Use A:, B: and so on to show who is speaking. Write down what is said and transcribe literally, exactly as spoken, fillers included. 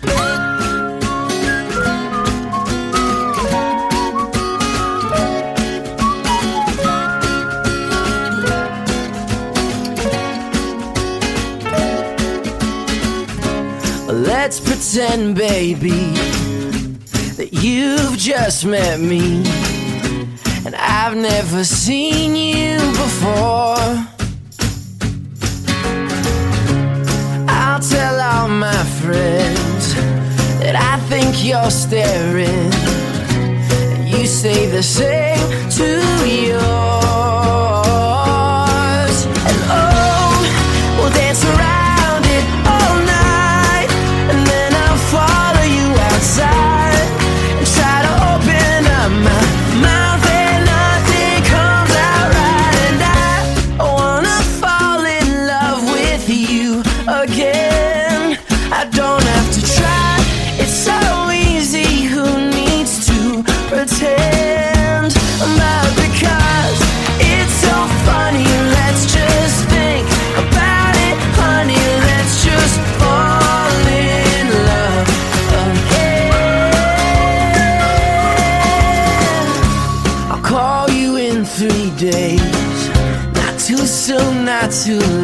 A: Let's pretend, baby, that you've just met me, and I've never seen you before. I'll tell all my friends that I think you're staring, and you say the same to yours. And oh, we'll dance around it all night, and then I'll follow you outside and try to open up my mouth and nothing comes out right. And I wanna fall in love with you again. I don't have to try, it's so easy. Who needs to pretend? But because it's so funny, let's just think about it, honey. Let's just fall in love again. I'll call you in three days, not too soon, not too